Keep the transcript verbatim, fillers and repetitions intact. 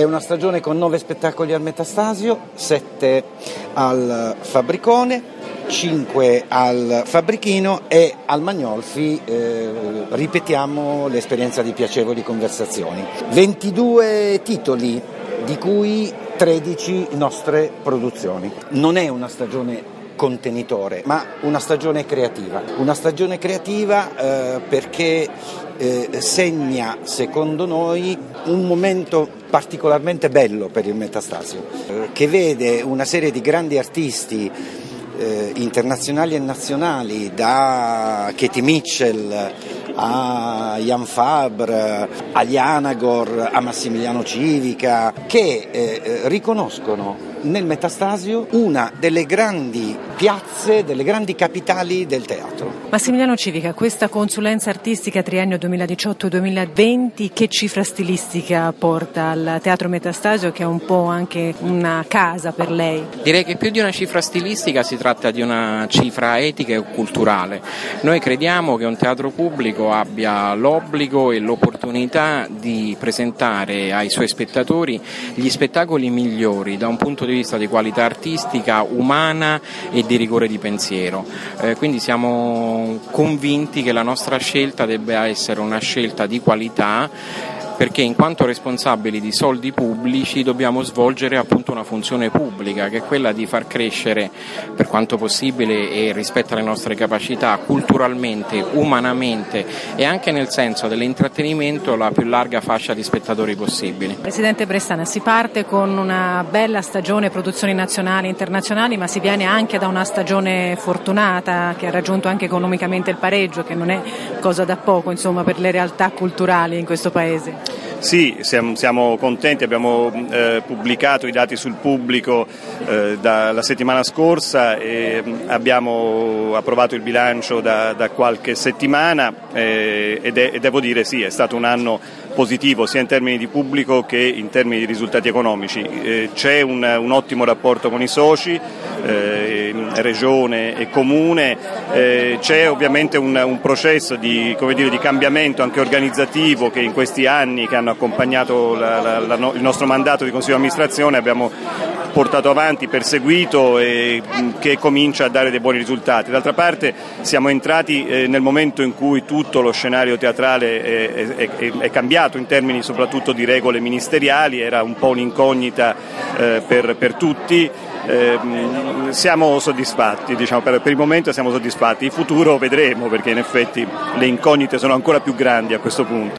una stagione con nove spettacoli al Metastasio, sette al Fabbricone, cinque al Fabbrichino e al Magnolfi eh, ripetiamo l'esperienza di piacevoli conversazioni. ventidue titoli, di cui tredici nostre produzioni. Non è una stagione contenitore, ma una stagione creativa. Una stagione creativa eh, perché eh, segna, secondo noi, un momento particolarmente bello per il Metastasio, eh, che vede una serie di grandi artisti eh, internazionali e nazionali, da Katie Mitchell a Jan Fabre, a Janagor, a Massimiliano Civica, che eh, riconoscono nel Metastasio una delle grandi piazze, delle grandi capitali del teatro. Massimiliano Civica, questa consulenza artistica triennio duemiladiciotto duemilaventi che cifra stilistica porta al Teatro Metastasio, che è un po' anche una casa per lei? Direi che più di una cifra stilistica si tratta di una cifra etica e culturale. Noi crediamo che un teatro pubblico abbia l'obbligo e l'opportunità di presentare ai suoi spettatori gli spettacoli migliori da un punto di vista di qualità artistica, umana e di rigore di pensiero. Eh, quindi siamo convinti che la nostra scelta debba essere una scelta di qualità, perché in quanto responsabili di soldi pubblici dobbiamo svolgere appunto una funzione pubblica, che è quella di far crescere per quanto possibile e rispetto alle nostre capacità culturalmente, umanamente e anche nel senso dell'intrattenimento la più larga fascia di spettatori possibili. Presidente Brestana, si parte con una bella stagione, produzioni nazionali e internazionali, ma si viene anche da una stagione fortunata che ha raggiunto anche economicamente il pareggio, che non è cosa da poco, insomma, per le realtà culturali in questo paese. Sì, siamo, siamo contenti, abbiamo eh, pubblicato i dati sul pubblico eh, dalla settimana scorsa e abbiamo approvato il bilancio da, da qualche settimana eh, ed, è, e devo dire sì, è stato un anno positivo sia in termini di pubblico che in termini di risultati economici. Eh, c'è un, un ottimo rapporto con i soci, eh, regione e comune, eh, c'è ovviamente un, un processo di, come dire, di cambiamento anche organizzativo che in questi anni che hanno accompagnato la, la, la, il nostro mandato di consiglio di amministrazione abbiamo portato avanti, perseguito e che comincia a dare dei buoni risultati. D'altra parte siamo entrati eh, nel momento in cui tutto lo scenario teatrale è, è, è, è cambiato in termini soprattutto di regole ministeriali, era un po' un'incognita eh, per, per tutti. Eh, siamo soddisfatti, diciamo, per, per il momento siamo soddisfatti, il futuro vedremo perché in effetti le incognite sono ancora più grandi a questo punto.